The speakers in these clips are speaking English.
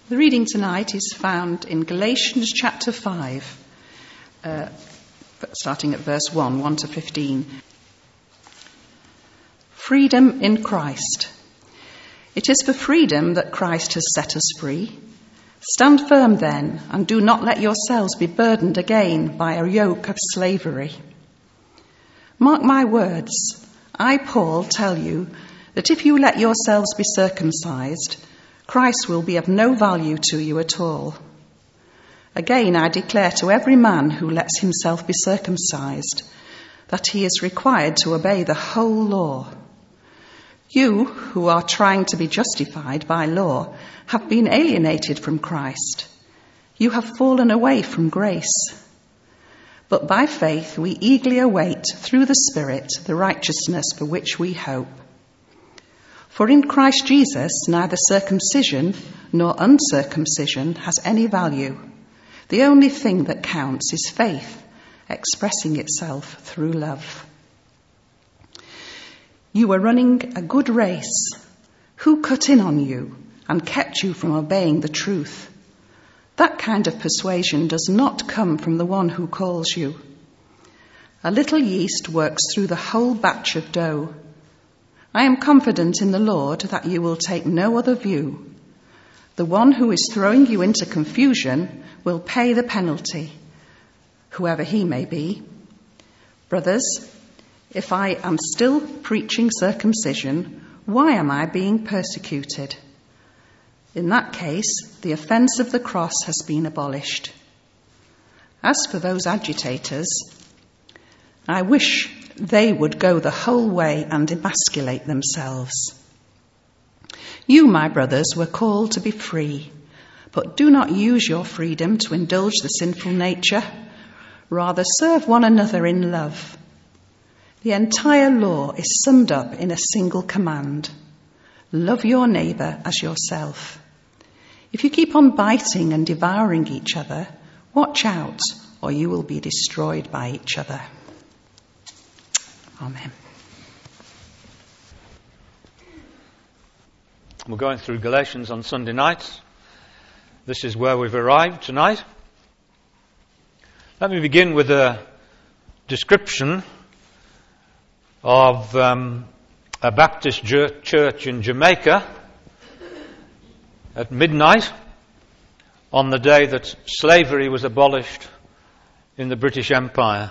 The reading tonight is found in Galatians chapter 5, starting at verse 1 to 15. Freedom in Christ. It is for freedom that Christ has set us free. Stand firm then, and do not let yourselves be burdened again by a yoke of slavery. Mark my words, I, Paul, tell you that if you let yourselves be circumcised, Christ will be of no value to you at all. Again, I declare to every man who lets himself be circumcised that he is required to obey the whole law. You, who are trying to be justified by law, have been alienated from Christ. You have fallen away from grace. But by faith we eagerly await, through the Spirit, the righteousness for which we hope. For in Christ Jesus, neither circumcision nor uncircumcision has any value. The only thing that counts is faith, expressing itself through love. You were running a good race. Who cut in on you and kept you from obeying the truth? That kind of persuasion does not come from the one who calls you. A little yeast works through the whole batch of dough. I am confident in the Lord that you will take no other view. The one who is throwing you into confusion will pay the penalty, whoever he may be. Brothers, if I am still preaching circumcision, why am I being persecuted? In that case, the offence of the cross has been abolished. As for those agitators, I wish they would go the whole way and emasculate themselves. You, my brothers, were called to be free, but do not use your freedom to indulge the sinful nature. Rather, serve one another in love. The entire law is summed up in a single command: love your neighbour as yourself. If you keep on biting and devouring each other, watch out, or you will be destroyed by each other. Amen. We're going through Galatians on Sunday nights. This is where we've arrived tonight. Let me begin with a description of a Baptist church in Jamaica at midnight on the day that slavery was abolished in the British Empire.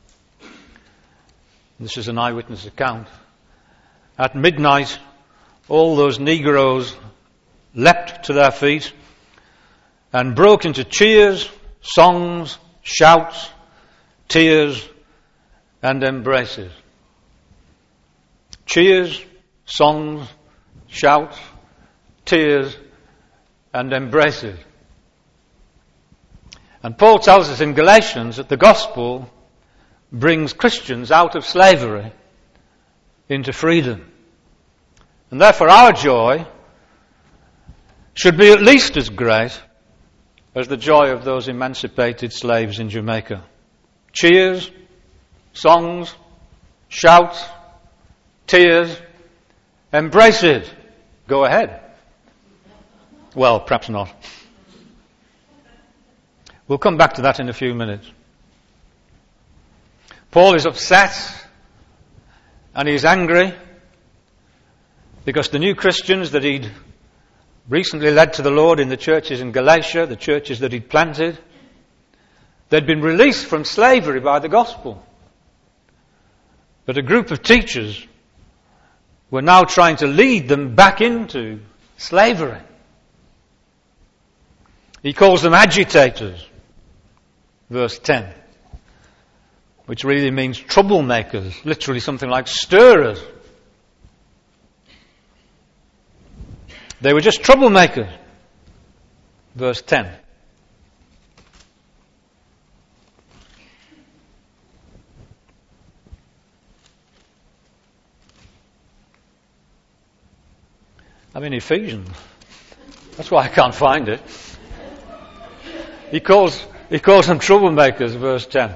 This is an eyewitness account. At midnight, all those Negroes leapt to their feet and broke into cheers, songs, shouts, tears, and embraces. Cheers, songs, shouts, tears, and embraces. And Paul tells us in Galatians that the gospel brings Christians out of slavery into freedom. And therefore our joy should be at least as great as the joy of those emancipated slaves in Jamaica. Cheers, songs, shouts, tears, embraces. Go ahead. Well, perhaps not. We'll come back to that in a few minutes. Paul is upset and he's angry because the new Christians that he'd recently led to the Lord in the churches in Galatia, the churches that he'd planted, they'd been released from slavery by the gospel. But a group of teachers were now trying to lead them back into slavery. He calls them agitators, verse 10. Which really means troublemakers, literally something like stirrers. They were just troublemakers. Verse 10. I'm in Ephesians. That's why I can't find it. He calls them troublemakers, verse 10.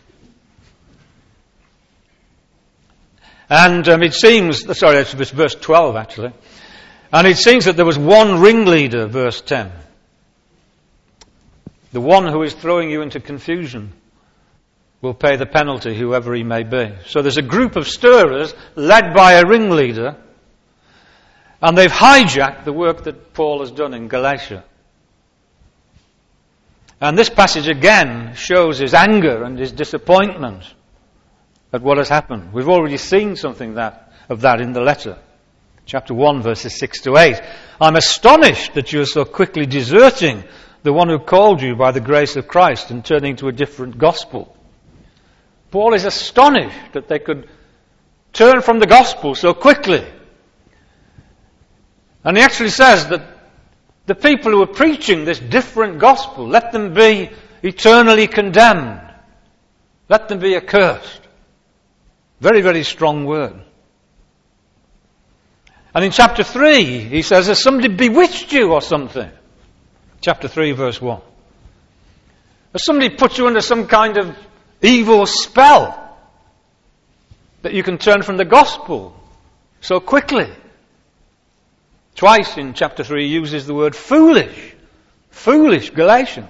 And it seems, it's verse 12 actually, and it seems that there was one ringleader, verse 10, The one who is throwing you into confusion will pay the penalty, whoever he may be. So there's a group of stirrers led by a ringleader, and they've hijacked the work that Paul has done in Galatia. And this passage again shows his anger and his disappointment at what has happened. We've already seen something of that in the letter. Chapter 1, verses 6 to 8. I'm astonished that you are so quickly deserting the one who called you by the grace of Christ and turning to a different gospel. Paul is astonished that they could turn from the gospel so quickly. And he actually says that the people who are preaching this different gospel, let them be eternally condemned. Let them be accursed. Very, very strong word. And in chapter 3, he says, has somebody bewitched you or something? Chapter 3, verse 1. Has somebody put you under some kind of evil spell that you can turn from the gospel so quickly? Twice in chapter 3 he uses the word foolish. Foolish Galatians.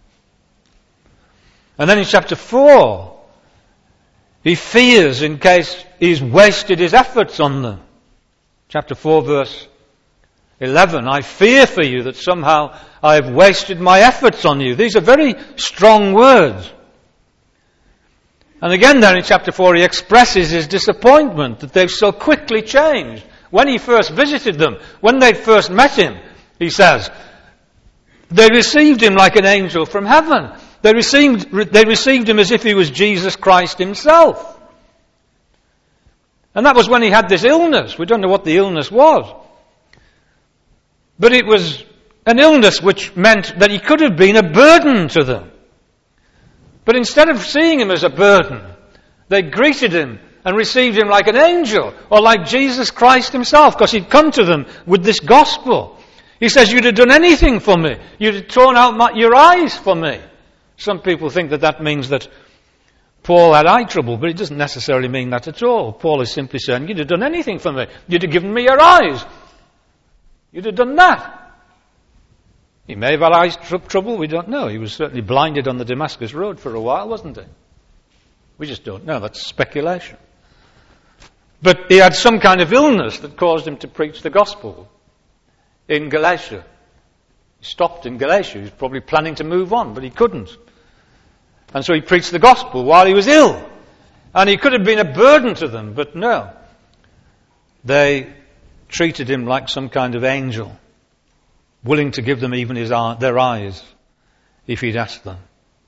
And then in chapter 4, he fears in case he's wasted his efforts on them. Chapter 4, verse 11, I fear for you that somehow I have wasted my efforts on you. These are very strong words. And again there in chapter 4 he expresses his disappointment that they've so quickly changed. When he first visited them, when they first met him, he says, they received him like an angel from heaven. They received him as if he was Jesus Christ himself. And that was when he had this illness. We don't know what the illness was. But it was an illness which meant that he could have been a burden to them. But instead of seeing him as a burden, they greeted him and received him like an angel, or like Jesus Christ himself, because he'd come to them with this gospel. He says, you'd have done anything for me. You'd have torn out your eyes for me. Some people think that means that Paul had eye trouble, but it doesn't necessarily mean that at all. Paul is simply saying, you'd have done anything for me. You'd have given me your eyes. You'd have done that. He may have had eye trouble, we don't know. He was certainly blinded on the Damascus Road for a while, wasn't he? We just don't know. That's speculation. But he had some kind of illness that caused him to preach the gospel in Galatia. He stopped in Galatia. He was probably planning to move on, but he couldn't. And so he preached the gospel while he was ill. And he could have been a burden to them, but no. They treated him like some kind of angel, willing to give them even their eyes if he'd asked them.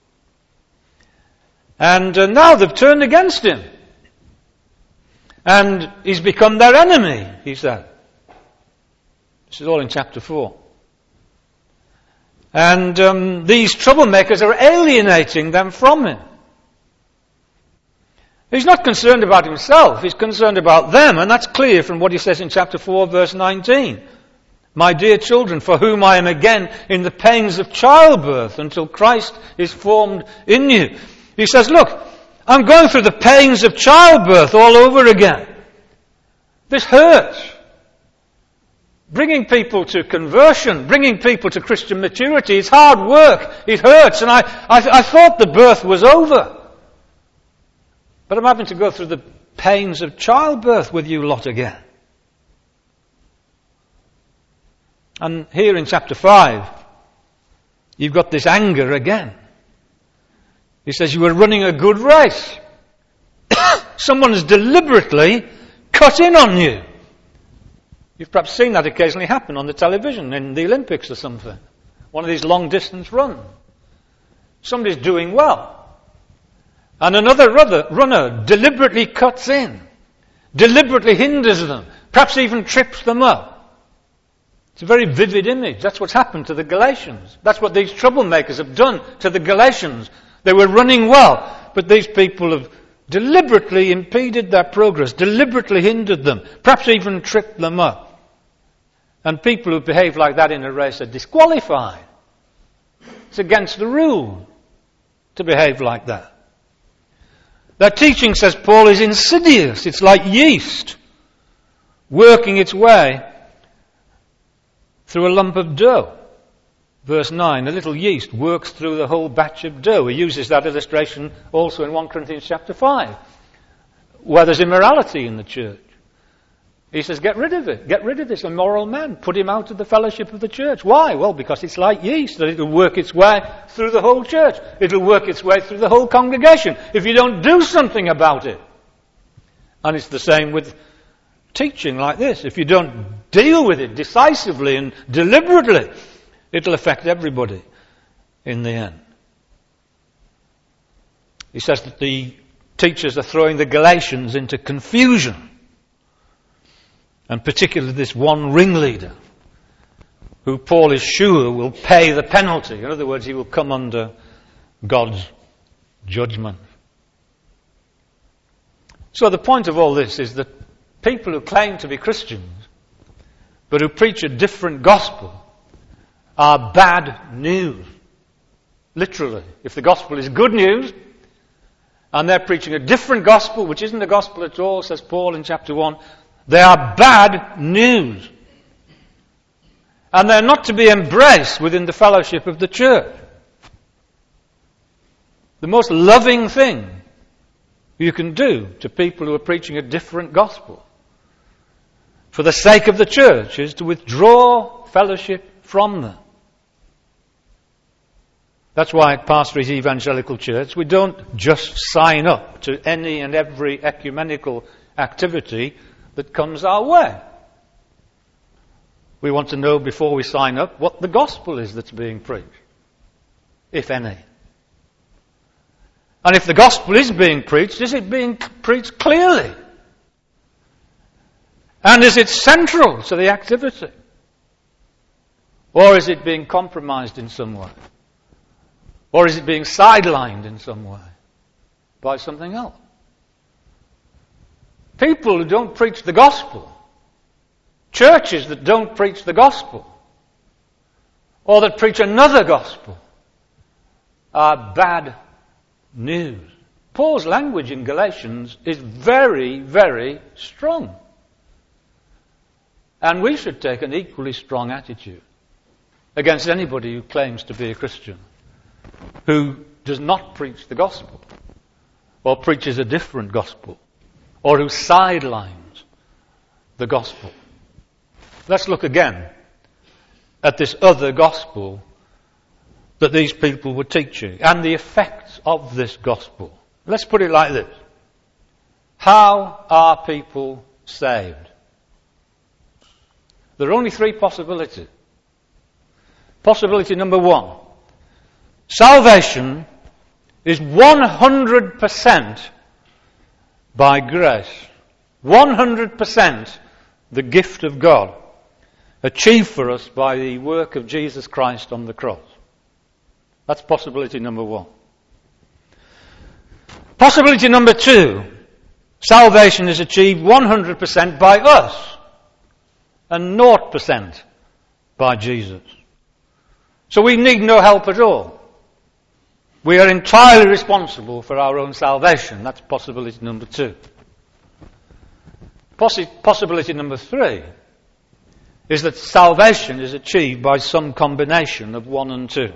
And now they've turned against him. And he's become their enemy, he said. This is all in chapter 4. And these troublemakers are alienating them from him. He's not concerned about himself, he's concerned about them, and that's clear from what he says in chapter 4, verse 19. My dear children, for whom I am again in the pains of childbirth until Christ is formed in you. He says, look, I'm going through the pains of childbirth all over again. This hurts. Bringing people to conversion, bringing people to Christian maturity, it's hard work. It hurts. And I thought the birth was over. But I'm having to go through the pains of childbirth with you lot again. And here in chapter 5, you've got this anger again. He says you were running a good race. Someone has deliberately cut in on you. You've perhaps seen that occasionally happen on the television in the Olympics or something. One of these long distance runs. Somebody's doing well. And another runner deliberately cuts in. Deliberately hinders them. Perhaps even trips them up. It's a very vivid image. That's what's happened to the Galatians. That's what these troublemakers have done to the Galatians. They were running well, but these people have deliberately impeded their progress, deliberately hindered them, perhaps even tripped them up. And people who behave like that in a race are disqualified. It's against the rule to behave like that. Their teaching, says Paul, is insidious. It's like yeast working its way through a lump of dough. Verse 9, a little yeast works through the whole batch of dough. He uses that illustration also in 1 Corinthians chapter 5, where there's immorality in the church. He says, get rid of it. Get rid of this immoral man. Put him out of the fellowship of the church. Why? Well, because it's like yeast, that it'll work its way through the whole church. It'll work its way through the whole congregation if you don't do something about it. And it's the same with teaching like this. If you don't deal with it decisively and deliberately, it'll affect everybody in the end. He says that the teachers are throwing the Galatians into confusion. And particularly this one ringleader, who Paul is sure will pay the penalty. In other words, he will come under God's judgment. So the point of all this is that people who claim to be Christians, but who preach a different gospel, are bad news. Literally. If the gospel is good news, and they're preaching a different gospel, which isn't the gospel at all, says Paul in chapter 1, they are bad news. And they're not to be embraced within the fellowship of the church. The most loving thing you can do to people who are preaching a different gospel, for the sake of the church, is to withdraw fellowship from them. That's why at Pastory's Evangelical Church we don't just sign up to any and every ecumenical activity that comes our way. We want to know before we sign up what the gospel is that's being preached, if any. And if the gospel is being preached, is it being preached clearly? And is it central to the activity? Or is it being compromised in some way? Or is it being sidelined in some way by something else? People who don't preach the gospel, churches that don't preach the gospel, or that preach another gospel, are bad news. Paul's language in Galatians is very, very strong. And we should take an equally strong attitude against anybody who claims to be a Christian, who does not preach the gospel, or preaches a different gospel, or who sidelines the gospel. Let's look again at this other gospel that these people were teaching and the effects of this gospel. Let's put it like this. How are people saved? There are only three possibilities. Possibility number one. Salvation is 100% by grace. 100% the gift of God, achieved for us by the work of Jesus Christ on the cross. That's possibility number one. Possibility number two. Salvation is achieved 100% by us and 0% by Jesus. So we need no help at all. We are entirely responsible for our own salvation. That's possibility number two. Possibility number three is that salvation is achieved by some combination of one and two.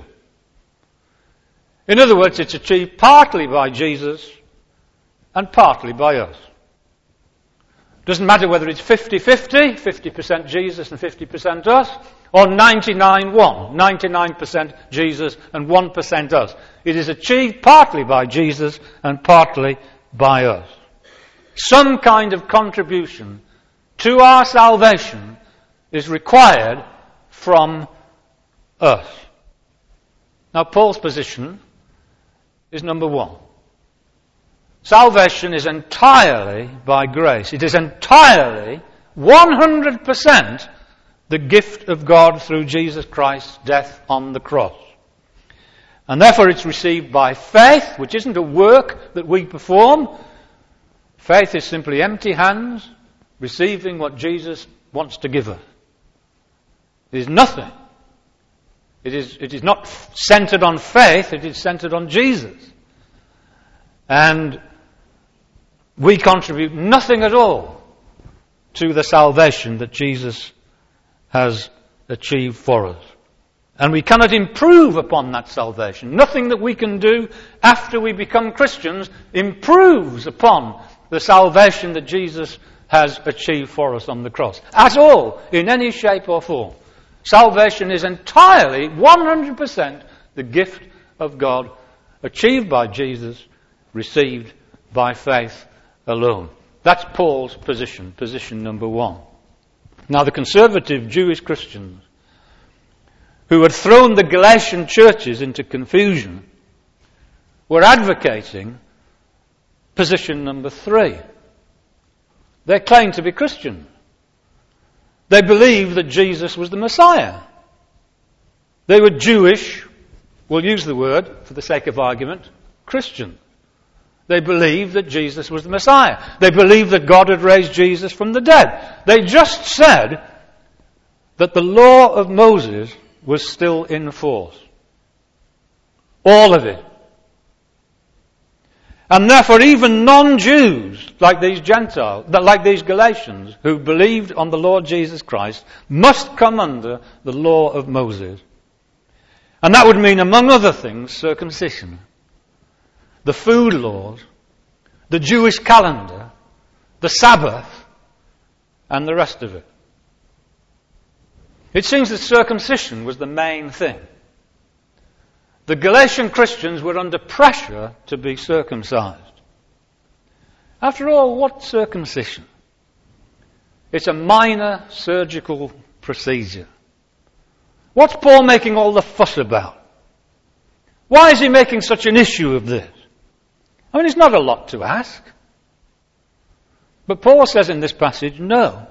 In other words, it's achieved partly by Jesus and partly by us. Doesn't matter whether it's 50-50, 50% Jesus and 50% us, or 99-1, 99% Jesus and 1% us. It is achieved partly by Jesus and partly by us. Some kind of contribution to our salvation is required from us. Now, Paul's position is number one. Salvation is entirely by grace. It is entirely, 100%, the gift of God through Jesus Christ's death on the cross. And therefore it's received by faith, which isn't a work that we perform. Faith is simply empty hands, receiving what Jesus wants to give us. It is nothing. It is not centered on faith, it is centered on Jesus. And we contribute nothing at all to the salvation that Jesus has achieved for us. And we cannot improve upon that salvation. Nothing that we can do after we become Christians improves upon the salvation that Jesus has achieved for us on the cross. At all, in any shape or form. Salvation is entirely, 100%, the gift of God, achieved by Jesus, received by faith alone. That's Paul's position number one. Now, the conservative Jewish Christians who had thrown the Galatian churches into confusion were advocating position number 3. They claimed to be Christian. They believed that Jesus was the Messiah. They were Jewish, we'll use the word for the sake of argument, Christian. They believed that Jesus was the Messiah. They believed that God had raised Jesus from the dead. They just said that the law of Moses was still in force. All of it. And therefore even non-Jews, like these Gentiles, like these Galatians, who believed on the Lord Jesus Christ, must come under the law of Moses. And that would mean, among other things, circumcision, the food laws, the Jewish calendar, the Sabbath, and the rest of it. It seems that circumcision was the main thing. The Galatian Christians were under pressure to be circumcised. After all, what's circumcision? It's a minor surgical procedure. What's Paul making all the fuss about? Why is he making such an issue of this? I mean, it's not a lot to ask. But Paul says in this passage, no.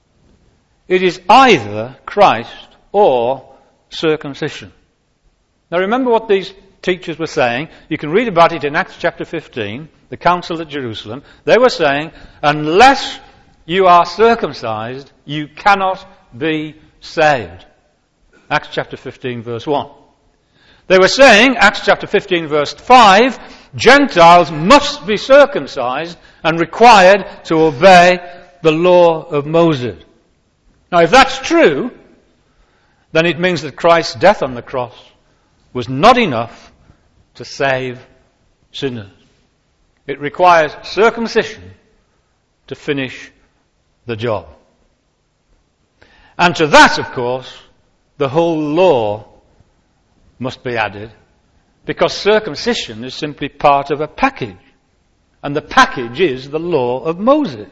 It is either Christ or circumcision. Now remember what these teachers were saying. You can read about it in Acts chapter 15, the council at Jerusalem. They were saying, unless you are circumcised, you cannot be saved. Acts chapter 15 verse 1. They were saying, Acts chapter 15 verse 5, Gentiles must be circumcised and required to obey the law of Moses. Now if that's true, then it means that Christ's death on the cross was not enough to save sinners. It requires circumcision to finish the job. And to that, of course, the whole law must be added, because circumcision is simply part of a package. And the package is the law of Moses.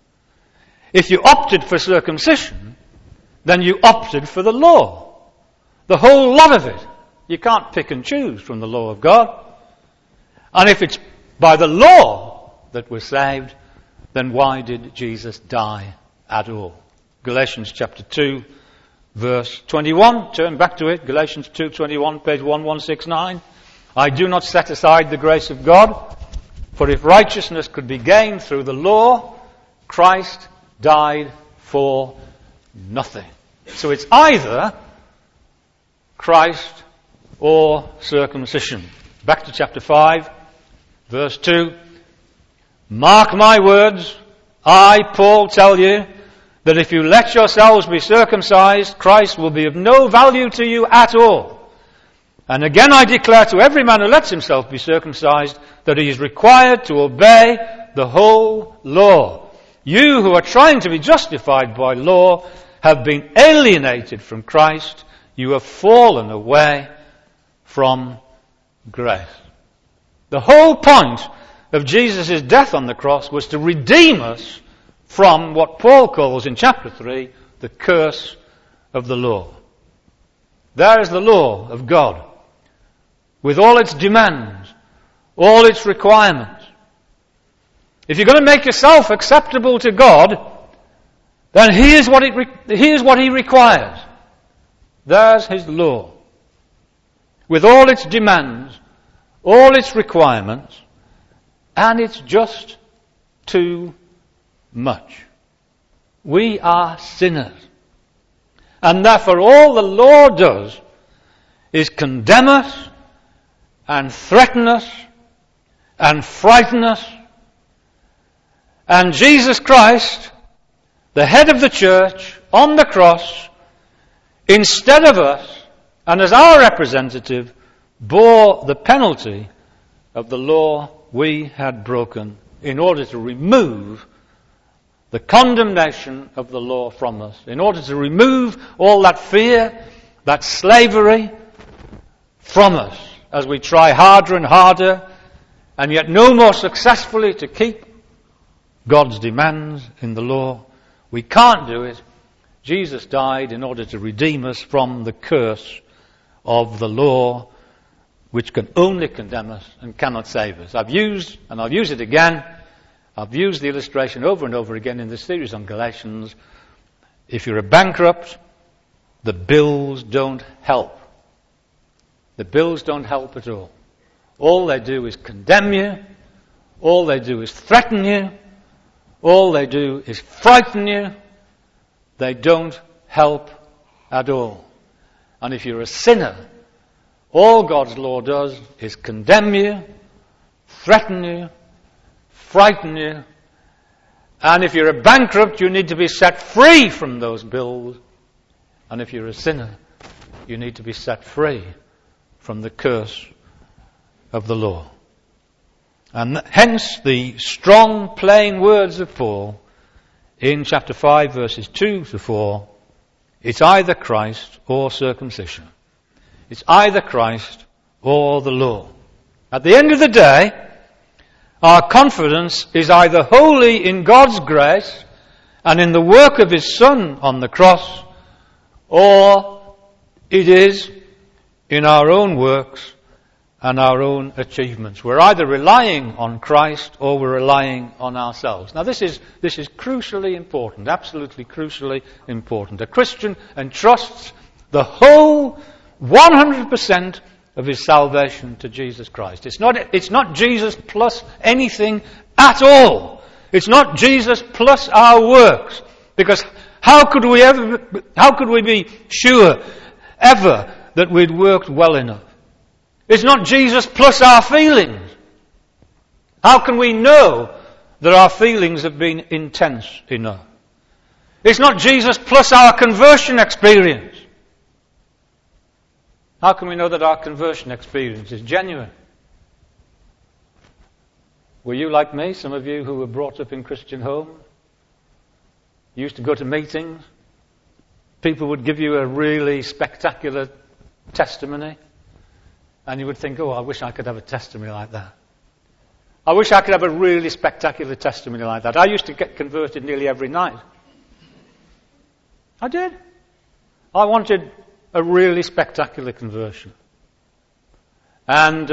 If you opted for circumcision, then you opted for the law. The whole lot of it. You can't pick and choose from the law of God. And if it's by the law that we're saved, then why did Jesus die at all? Galatians chapter 2, verse 21. Turn back to it. Galatians 2:21, page 1169. I do not set aside the grace of God, for if righteousness could be gained through the law, Christ died for nothing. So it's either Christ or circumcision. Back to chapter 5, verse 2. Mark my words, I, Paul, tell you that if you let yourselves be circumcised, Christ will be of no value to you at all. And again I declare to every man who lets himself be circumcised that he is required to obey the whole law. You who are trying to be justified by law have been alienated from Christ. You have fallen away from grace. The whole point of Jesus' death on the cross was to redeem us from what Paul calls in chapter 3, the curse of the law. There is the law of God, with all its demands, all its requirements. If you're going to make yourself acceptable to God, then here's what He requires. There's His law, with all its demands, all its requirements, and it's just too much. We are sinners. And therefore all the law does is condemn us and threaten us and frighten us. And Jesus Christ, the head of the church, on the cross, instead of us, and as our representative bore the penalty of the law we had broken in order to remove the condemnation of the law from us, in order to remove all that fear, that slavery from us as we try harder and harder and yet no more successfully to keep God's demands in the law. We can't do it. Jesus died in order to redeem us from the curse of the law, which can only condemn us and cannot save us. I've used, and I'll use it again, I've used the illustration over and over again in this series on Galatians. If you're a bankrupt, the bills don't help. The bills don't help at all. All they do is condemn you. All they do is threaten you. All they do is frighten you. They don't help at all. And if you're a sinner, all God's law does is condemn you, threaten you, frighten you. And if you're a bankrupt, you need to be set free from those bills. And if you're a sinner, you need to be set free from the curse of the law. And hence the strong, plain words of Paul in chapter 5, verses 2 to 4. It's either Christ or circumcision. It's either Christ or the law. At the end of the day, our confidence is either wholly in God's grace and in the work of His Son on the cross, or it is in our own works and our own achievements. We're either relying on Christ or we're relying on ourselves. Now this is crucially important, absolutely crucially important. A Christian entrusts the whole 100% of his salvation to Jesus Christ. It's not Jesus plus anything at all. It's not Jesus plus our works. Because how could we be sure ever that we'd worked well enough? It's not Jesus plus our feelings. How can we know that our feelings have been intense enough? It's not Jesus plus our conversion experience. How can we know that our conversion experience is genuine? Were you like me, some of you who were brought up in Christian homes? You used to go to meetings. People would give you a really spectacular testimony. And you would think, oh, I wish I could have a testimony like that. I wish I could have a really spectacular testimony like that. I used to get converted nearly every night. I did. I wanted a really spectacular conversion. And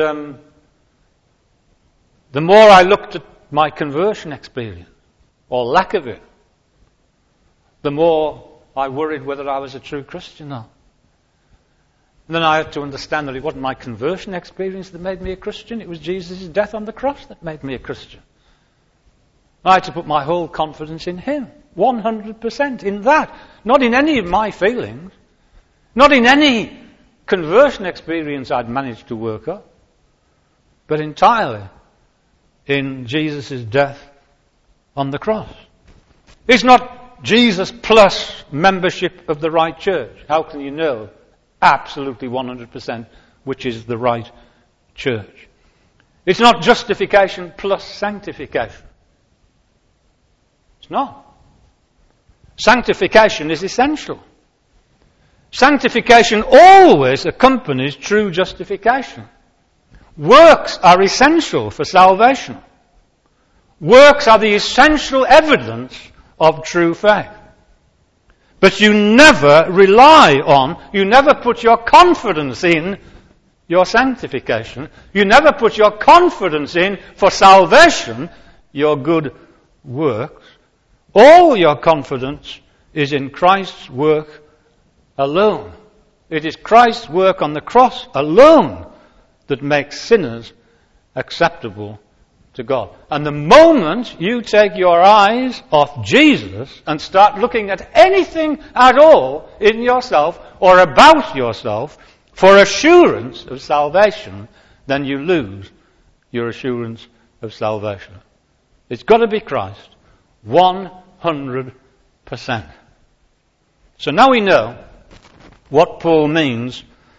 the more I looked at my conversion experience, or lack of it, the more I worried whether I was a true Christian or not. And then I had to understand that it wasn't my conversion experience that made me a Christian, it was Jesus' death on the cross that made me a Christian. I had to put my whole confidence in Him, 100% in that, not in any of my feelings, not in any conversion experience I'd managed to work up, but entirely in Jesus' death on the cross. It's not Jesus plus membership of the right church. How can you know absolutely 100% which is the right church? It's not justification plus sanctification. It's not. Sanctification is essential. Sanctification always accompanies true justification. Works are essential for salvation. Works are the essential evidence of true faith. But you never rely on, you never put your confidence in your sanctification. You never put your confidence in, for salvation, your good works. All your confidence is in Christ's work alone. It is Christ's work on the cross alone that makes sinners acceptable to God. And the moment you take your eyes off Jesus and start looking at anything at all in yourself or about yourself for assurance of salvation, then you lose your assurance of salvation. It's got to be Christ, 100%. So now we know what Paul means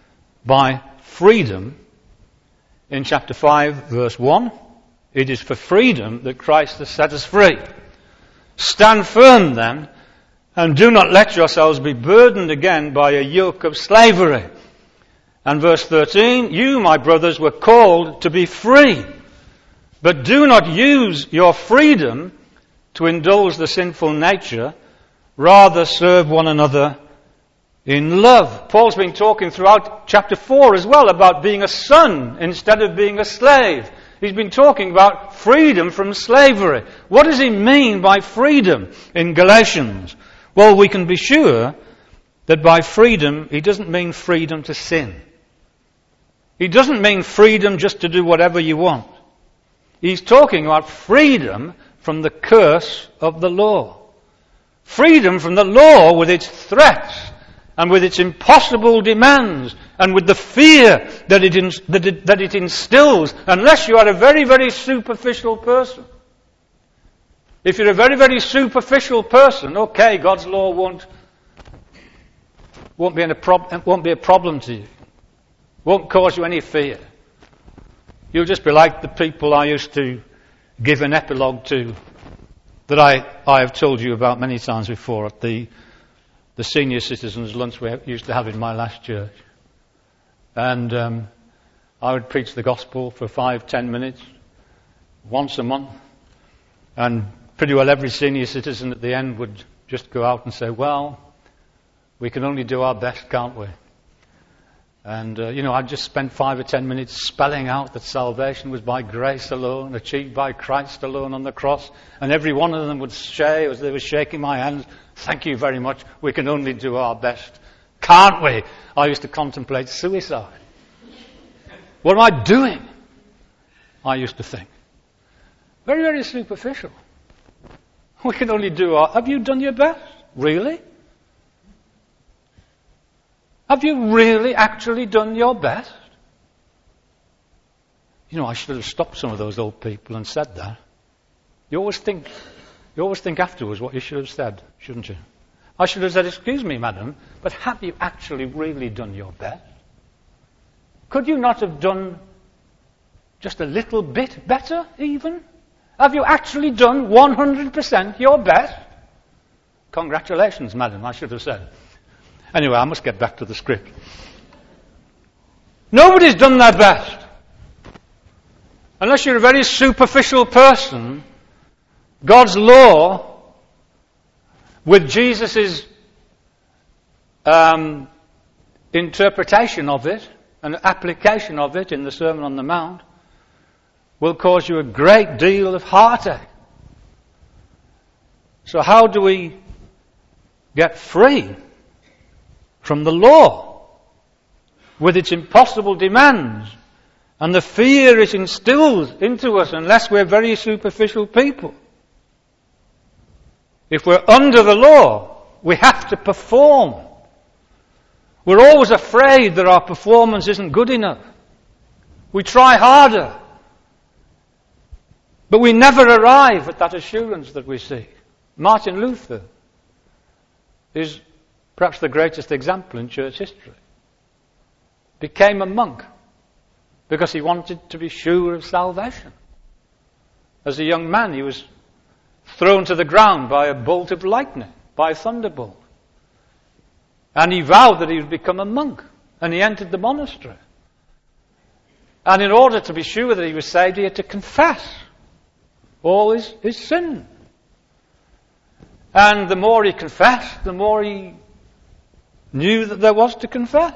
by freedom in chapter 5, verse 1. It is for freedom that Christ has set us free. Stand firm then, and do not let yourselves be burdened again by a yoke of slavery. And verse 13, you, my brothers, were called to be free, but do not use your freedom to indulge the sinful nature, rather serve one another in love. Paul's been talking throughout chapter 4 as well about being a son instead of being a slave. He's been talking about freedom from slavery. What does he mean by freedom in Galatians? Well, we can be sure that by freedom, he doesn't mean freedom to sin. He doesn't mean freedom just to do whatever you want. He's talking about freedom from the curse of the law. Freedom from the law with its threats and with its impossible demands and with the fear that it instills, unless you are a very, very superficial person. If you're a very, very superficial person, okay, God's law won't be a problem to you. Won't cause you any fear. You'll just be like the people I used to give an epilogue to, that I have told you about many times before at the senior citizens lunch we used to have in my last church. And I would preach the gospel for 5-10 minutes once a month, and pretty well every senior citizen at the end would just go out and say, well, we can only do our best, can't we? And, I'd just spent 5 or 10 minutes spelling out that salvation was by grace alone, achieved by Christ alone on the cross. And every one of them would say, as they were shaking my hands, thank you very much, we can only do our best. Can't we? I used to contemplate suicide. What am I doing? I used to think. Very, very superficial. We can only do our... Have you done your best? Really? Have you really actually done your best? I should have stopped some of those old people and said that. You always think afterwards what you should have said, shouldn't you? I should have said, excuse me, madam, but have you actually really done your best? Could you not have done just a little bit better, even? Have you actually done 100% your best? Congratulations, madam, I should have said. Anyway, I must get back to the script. Nobody's done their best. Unless you're a very superficial person, God's law, with Jesus' interpretation of it and application of it in the Sermon on the Mount, will cause you a great deal of heartache. So how do we get free from the law with its impossible demands and the fear it instills into us unless we're very superficial people? If we're under the law, we have to perform. We're always afraid that our performance isn't good enough. We try harder, but we never arrive at that assurance that we seek. Martin Luther is perhaps the greatest example in church history. Became a monk because he wanted to be sure of salvation. As a young man, he was thrown to the ground by a bolt of lightning, by a thunderbolt. And he vowed that he would become a monk, and he entered the monastery. And in order to be sure that he was saved, he had to confess all his sin. And the more he confessed, the more he knew that there was to confess.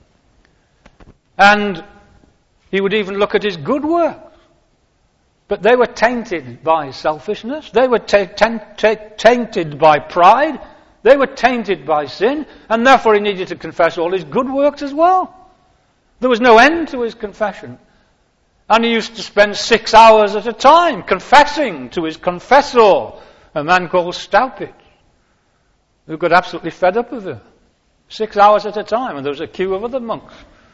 And he would even look at his good works. But they were tainted by selfishness. They were tainted by pride. They were tainted by sin. And therefore he needed to confess all his good works as well. There was no end to his confession. And he used to spend 6 hours at a time confessing to his confessor, a man called Staupitz, who got absolutely fed up with him. 6 hours at a time, and there was a queue of other monks.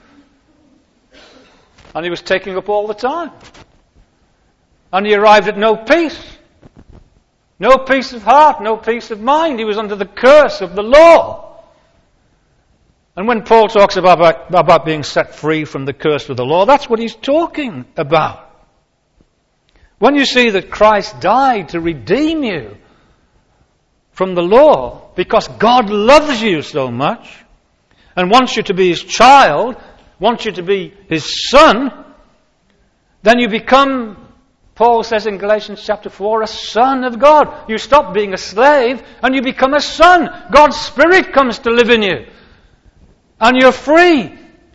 And he was taking up all the time. And he arrived at no peace. No peace of heart, no peace of mind. He was under the curse of the law. And when Paul talks about being set free from the curse of the law, that's what he's talking about. When you see that Christ died to redeem you from the law because God loves you so much and wants you to be his child, wants you to be his son, then you become, Paul says in Galatians chapter 4, a son of God. You stop being a slave and you become a son. God's Spirit comes to live in you. And you're free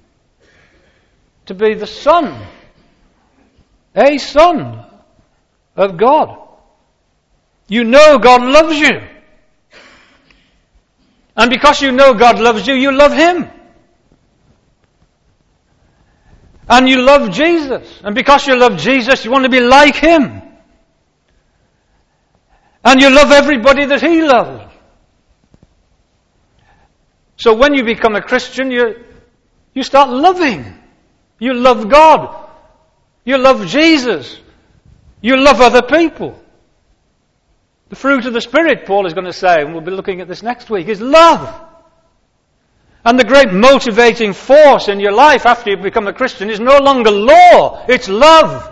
to be the son, a son of God. You know God loves you. And because you know God loves you, you love him. And you love Jesus. And because you love Jesus, you want to be like him. And you love everybody that he loves. So when you become a Christian, you start loving. You love God. You love Jesus. You love other people. The fruit of the Spirit, Paul is going to say, and we'll be looking at this next week, is love. And the great motivating force in your life after you become a Christian is no longer law, it's love.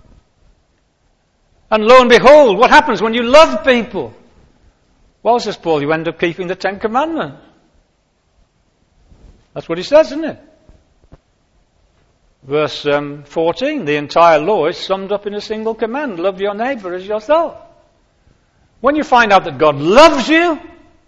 And lo and behold, what happens when you love people? Well, says Paul, you end up keeping the 10 Commandments. That's what he says, isn't it? Verse 14, the entire law is summed up in a single command. Love your neighbour as yourself. When you find out that God loves you,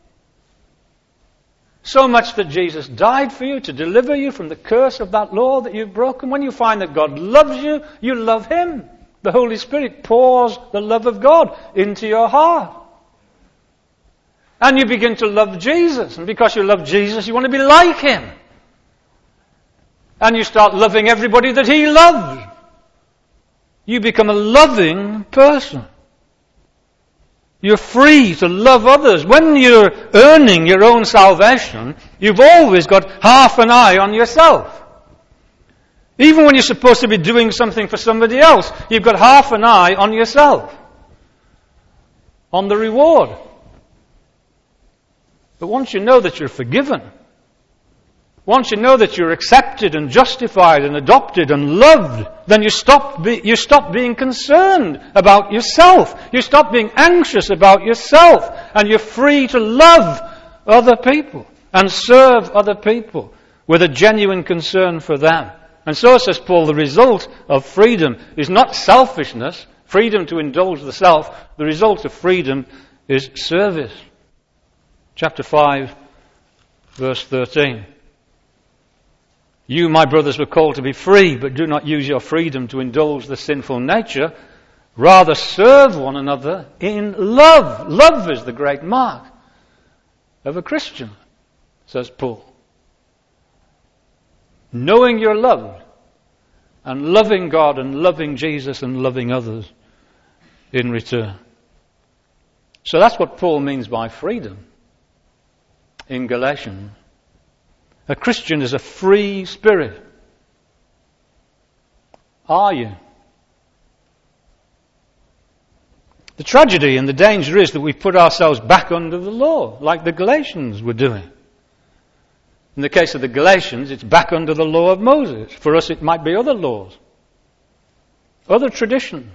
so much that Jesus died for you to deliver you from the curse of that law that you've broken, when you find that God loves you, you love him. The Holy Spirit pours the love of God into your heart. And you begin to love Jesus. And because you love Jesus, you want to be like him. And you start loving everybody that he loved. You become a loving person. You're free to love others. When you're earning your own salvation, you've always got half an eye on yourself. Even when you're supposed to be doing something for somebody else, you've got half an eye on yourself. On the reward. But once you know that you're forgiven, once you know that you're accepted and justified and adopted and loved, then you stop being concerned about yourself. You stop being anxious about yourself. And you're free to love other people and serve other people with a genuine concern for them. And so, says Paul, the result of freedom is not selfishness, freedom to indulge the self. The result of freedom is service. Chapter 5, verse 13. You, my brothers, were called to be free, but do not use your freedom to indulge the sinful nature. Rather serve one another in love. Love is the great mark of a Christian, says Paul. Knowing you're loved, and loving God and loving Jesus and loving others in return. So that's what Paul means by freedom in Galatians. A Christian is a free spirit. Are you? The tragedy and the danger is that we put ourselves back under the law, like the Galatians were doing. In the case of the Galatians, it's back under the law of Moses. For us, it might be other laws, other traditions.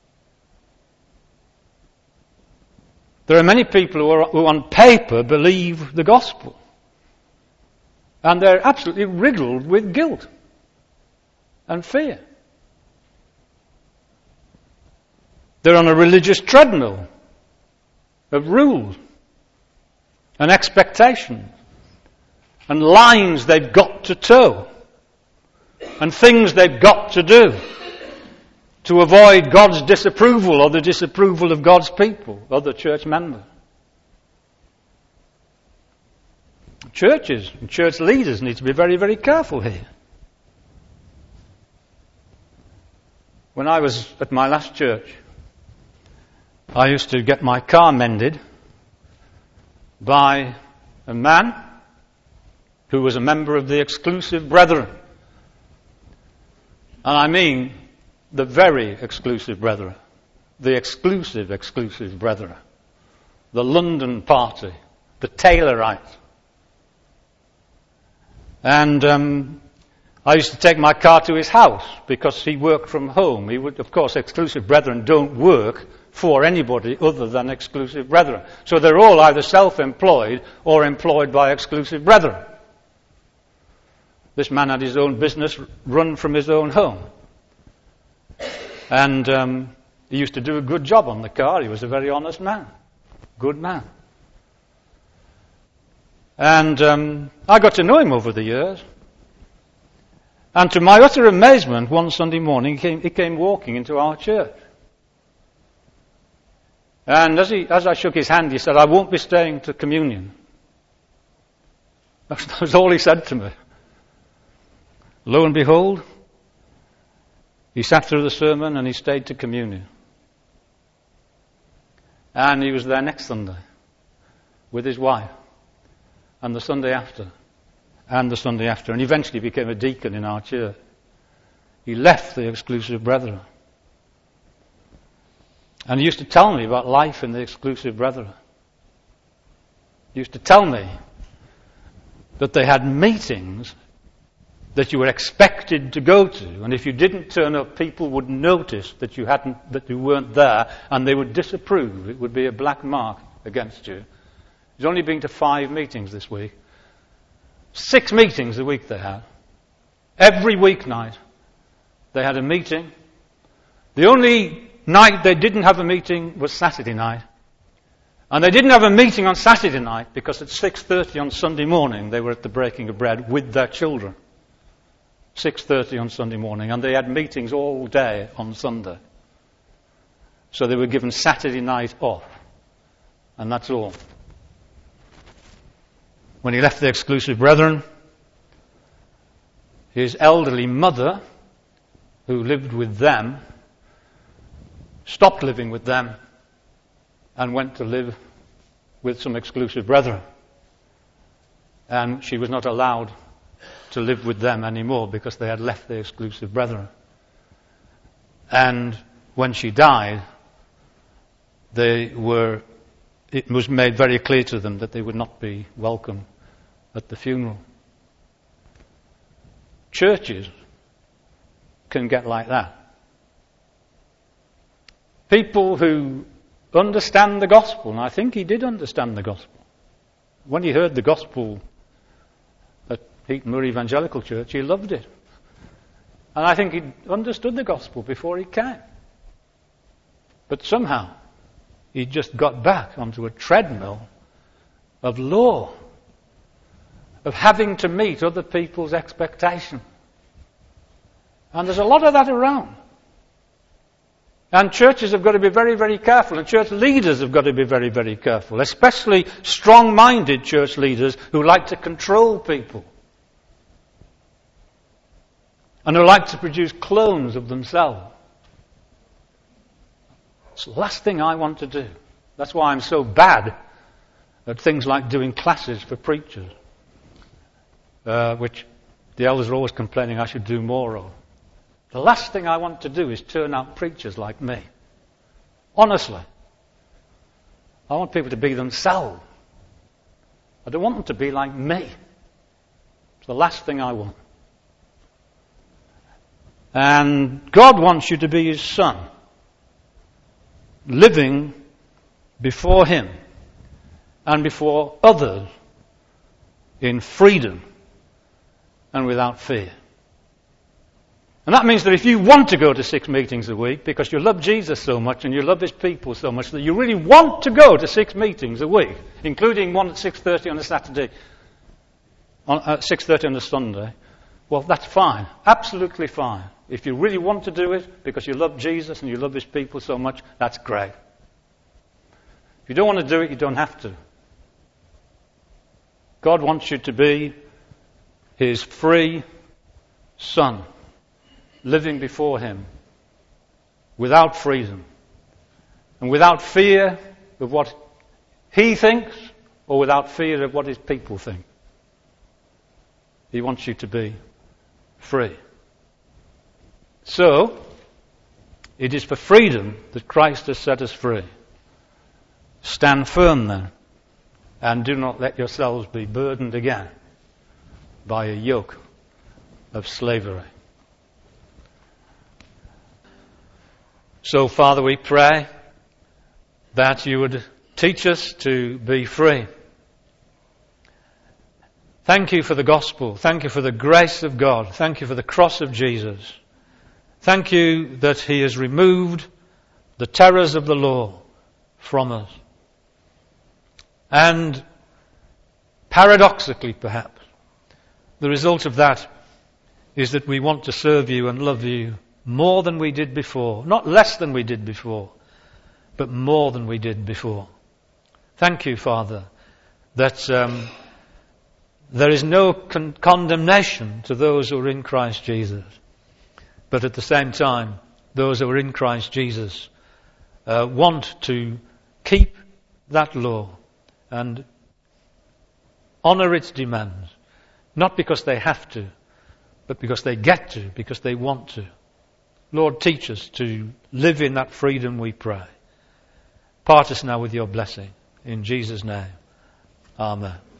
There are many people who on paper believe the gospel. And they're absolutely riddled with guilt and fear. They're on a religious treadmill of rules and expectations and lines they've got to toe and things they've got to do to avoid God's disapproval or the disapproval of God's people, other church members. Churches and church leaders need to be very, very careful here. When I was at my last church, I used to get my car mended by a man who was a member of the exclusive brethren. And I mean the very exclusive brethren. The exclusive brethren. The London party. The Taylorites. And I used to take my car to his house because he worked from home. He would, of course, Exclusive Brethren don't work for anybody other than Exclusive Brethren. So they're all either self-employed or employed by Exclusive Brethren. This man had his own business run from his own home. And he used to do a good job on the car. He was a very honest man. Good man. And I got to know him over the years. And to my utter amazement, one Sunday morning, he came walking into our church. And as I shook his hand, he said, "I won't be staying to communion." That was all he said to me. Lo and behold, he sat through the sermon and he stayed to communion. And he was there next Sunday with his wife, and the Sunday after, and the Sunday after, and eventually became a deacon in our church. He left the Exclusive Brethren. And he used to tell me about life in the Exclusive Brethren. He used to tell me that they had meetings that you were expected to go to, and if you didn't turn up, people would notice that you weren't there, and they would disapprove. It would be a black mark against you. He's only been to 5 meetings this week. 6 meetings a week they had. Every weeknight they had a meeting. The only night they didn't have a meeting was Saturday night. And they didn't have a meeting on Saturday night because at 6:30 on Sunday morning they were at the breaking of bread with their children. 6:30 on Sunday morning, and they had meetings all day on Sunday. So they were given Saturday night off. And that's all. When he left the Exclusive Brethren, his elderly mother, who lived with them, stopped living with them and went to live with some Exclusive Brethren. And she was not allowed to live with them anymore because they had left the Exclusive Brethren. And when she died, it was made very clear to them that they would not be welcome at the funeral. Churches can get like that. People who understand the gospel, and I think he did understand the gospel. When he heard the gospel at Heatonmoor Evangelical Church, he loved it. And I think he understood the gospel before he came. But somehow, he just got back onto a treadmill of law, of having to meet other people's expectations. And there's a lot of that around. And churches have got to be very, very careful, and church leaders have got to be very, very careful, especially strong-minded church leaders who like to control people and who like to produce clones of themselves. It's the last thing I want to do. That's why I'm so bad at things like doing classes for preachers, which the elders are always complaining I should do more of. The last thing I want to do is turn out preachers like me. Honestly. I want people to be themselves. I don't want them to be like me. It's the last thing I want. And God wants you to be His son, living before Him and before others in freedom and without fear. And that means that if you want to go to 6 meetings a week because you love Jesus so much and you love His people so much that you really want to go to 6 meetings a week, including one at 6:30 on a Saturday, at 6:30 on a Sunday, well, that's fine. Absolutely fine. If you really want to do it because you love Jesus and you love His people so much, that's great. If you don't want to do it, you don't have to. God wants you to be His free son, living before Him without freedom and without fear of what He thinks or without fear of what His people think. He wants you to be free. So, it is for freedom that Christ has set us free. Stand firm then, and do not let yourselves be burdened again by a yoke of slavery. So, Father, we pray that you would teach us to be free. Thank you for the gospel. Thank you for the grace of God. Thank you for the cross of Jesus. Thank you that he has removed the terrors of the law from us. And paradoxically, perhaps, the result of that is that we want to serve you and love you more than we did before. Not less than we did before, but more than we did before. Thank you, Father, that there is no condemnation to those who are in Christ Jesus. But at the same time, those who are in Christ Jesus want to keep that law and honour its demands, not because they have to, but because they get to, because they want to. Lord, teach us to live in that freedom, we pray. Part us now with your blessing. In Jesus' name, amen.